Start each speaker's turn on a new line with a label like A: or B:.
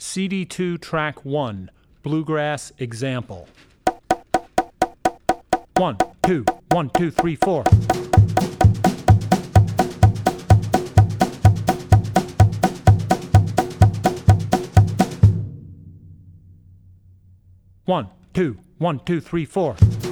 A: CD2 Track 1, Bluegrass Example. 1, 2, 1, 2, 3, 4. One, two, 1, 2, 3, 4.